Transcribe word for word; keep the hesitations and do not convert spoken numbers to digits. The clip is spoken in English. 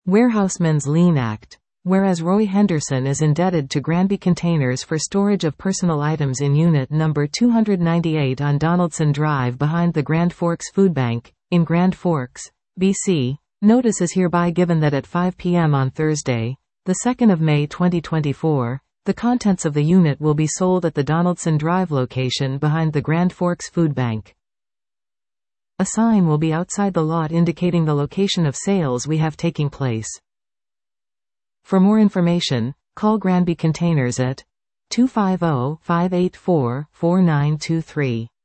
Warehouseman's Lien Act. Whereas Roy Henderson is indebted to Granby Containers for storage of personal items in unit number two ninety-eight on Donaldson Drive behind the Grand Forks Food Bank, in Grand Forks, B C, notice is hereby given that at five p m on Thursday, the second of May twenty twenty-four, the contents of the unit will be sold at the Donaldson Drive location behind the Grand Forks Food Bank. A sign will be outside the lot indicating the location of sales we have taking place. For more information, call Granby Containers at two five zero, five eight four, four nine two three.